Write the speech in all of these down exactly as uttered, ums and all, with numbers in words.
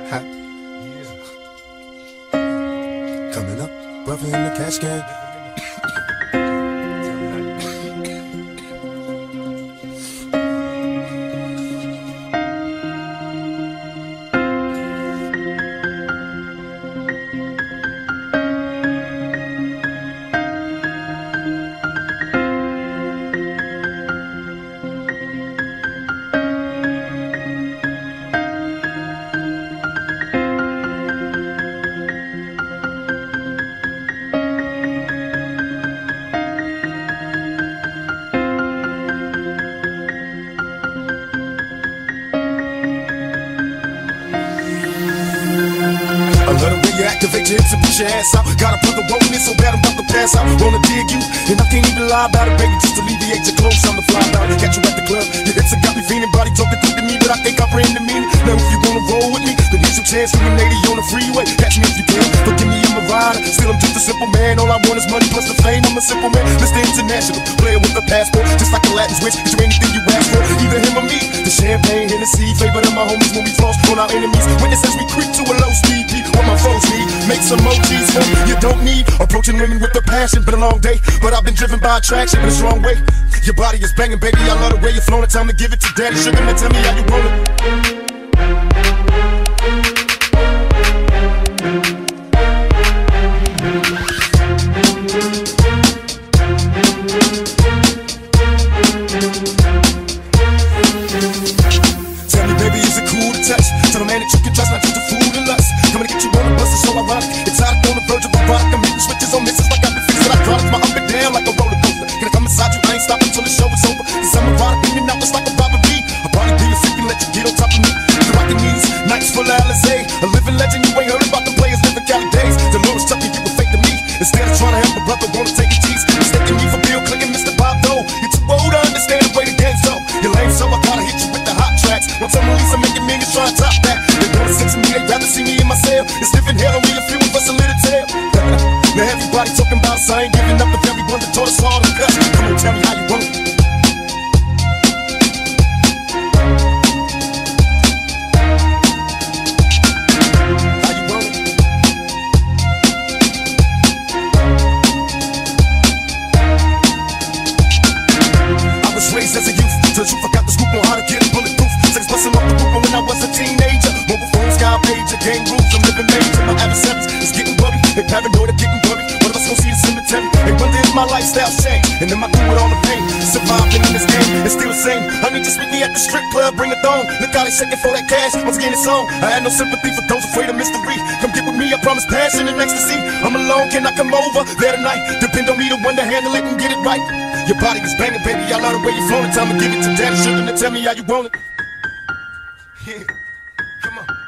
Huh? Coming up, brother in the cascade. Activate your hips and put your ass out. Got a brother wanting it so bad I'm about to pass out. Wanna dig you, and I can't even lie about it, baby. Just alleviate your clothes, I'm the fly out. Got you at the club, your hips have got me feeling. Body talking through to me, but I can't comprehend the meaning. Now if you wanna roll with me, then here's your chance for an eighty on the freeway. Catch me if you can, don't give me I'm a rider. Still I'm just a simple man, all I want is money plus the fame. I'm a simple man, Mister International, player with a passport. Just like a Latin switch, get you anything you ask for. Either him or me, the champagne, Hennessy, flavor of my homies when we floss on our enemies. Witness as we creep to a low speed, beat what my foes need. Make some emojis for you don't need. Approaching women with a passion, been a long day, but I've been driven by attraction in a strong way. Your body is banging, baby, I love the way you're flowing. Time to give it to daddy sugar, now tell me how you want it. Tell me, baby, is it cool to touch? Tell a man that you can trust, not just a fool and lust. Coming to get you on the bus, it's so ironic. It's hot on the verge of a rock. I'm hitting switches on misses like I've been fixing. I drive my up and down like a roller coaster. Gonna come inside you, I ain't stopping till the show is over. Cause I'm erotic, in and out just like a robbery. A body being sick and let you get on top of me. You rockin' these nights full of Alizé. A living legend, you ain't heard about the players living Cali days. The Lord's tucking you were fake to me. Instead of trying to help a brother, wanna take a tease. Mistaking me for Bill Clinton, Mister Bob Dole. You're too old to understand the way the game's so. You're lame, so I gotta hit you with the hot tracks. Don't tell me Lisa making millions trying to top that. They wanna sex me, they'd rather see me in my cell. It's different hell on me, a few of us a little tail. Now everybody talking about us, I ain't giving up if everyone that taught us all the cuss. Come on, tell me how you want it. How you want it? I was raised as a youth, till the truth I got the scoop on how to get it bulletproof. Sex busting off the roof when I was a teenager. Mobile phones, sky pager, game rules, I'm living major. My adversaries is getting worried, they paranoid, I'm getting worried. What of us gon' see the cemetery? They wonder if my lifestyle changed, and am I through with all the pain? Surviving in this game, it's still the same. Honey, just meet me at the strip club, bring a thong. Look how they shaking for that cash, once again it's on. I had no sympathy for those afraid of mystery. Come get with me, I promise passion and ecstasy. I'm alone, can I come over there tonight? Depend on me, the one to handle it and get it right. Your body is banging, baby, I love the way you're flowing. Time to give it to daddy sugar, now tell me how you want it. Yeah, come on.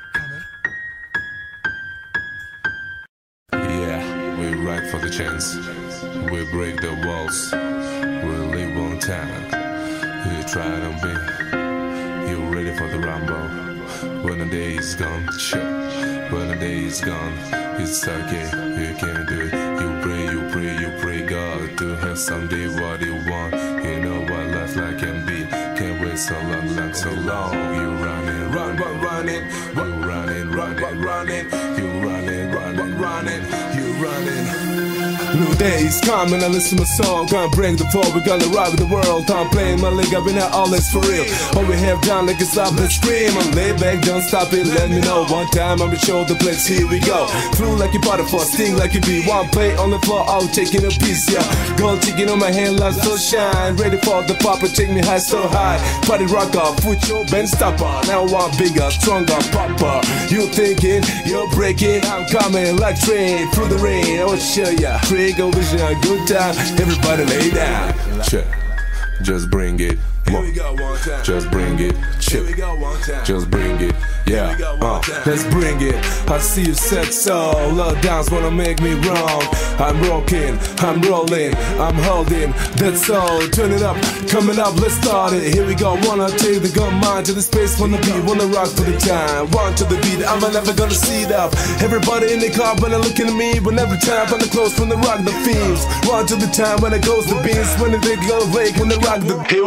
We ride for the chance, we break the walls, we live on time. You try to be, you ready for the rumble. When the day is gone, sure. When the day is gone, it's okay, you can do it. You pray, you pray, you pray God to have someday what you want. You know what life like can be. Can't wait so long, long, so long. You running, run, run, running. You running, running, running. You running, running, running. You running. New day is coming, I listen to my song. Gonna bring the flow, we're gonna rock the world. I'm playing my league, I've been out all this for real. All we have done like it's up, let's scream. I'm laid back, don't stop it, let me know. One time I'm gonna show the place, here we go. Flew like a butterfly, sting like a bee. One play on the floor, I'll taking a piece, yeah. Gold chicken on my hand, light so shine. Ready for the popper, take me high, so high. Party rock off, put your bend stopper. Now I'm bigger, stronger, popper. You thinking, you're breaking, I'm coming like train through the rain. I will show ya. Create a vision, a good time. Everybody lay down. Check. Just bring it. Here we go one time. Just bring it. Here we go one time. Just bring it. Yeah. Uh. Let's bring it. I see you said so. Love dance wanna make me wrong. I'm rocking, I'm rolling, I'm holding. That's all. Turn it up, coming up. Let's start it. Here we go. Wanna take the gun mind to the space. Wanna be, wanna rock for the time. One to the beat. I'm never gonna see it up. Everybody in the car when they looking at me. When every time when they close, when they rock the themes. One to the time when it goes the beats. When they go awake, when they rock the. Here we go.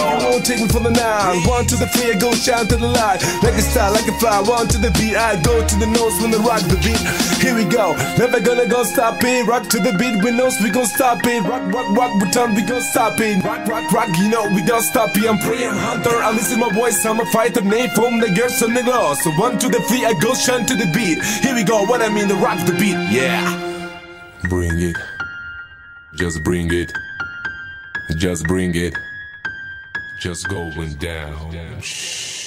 You won't take me for the nine. One to the three, I go shine to the light. Like a star, like a fly. One to the beat, I go to the nose when I rock the beat. Here we go, never gonna go stop it. Rock to the beat, we know we gon' stop it. Rock, rock, rock, with time we gon' stop it. Rock, rock, rock, you know we gon' stop it. I'm praying hunter, I listen my voice. I'm a fighter, name from the girls and the gloss. So one to the three, I go shine to the beat. Here we go, what I mean, the rock the beat, yeah. Bring it, just bring it, just bring it, just going down. Shh.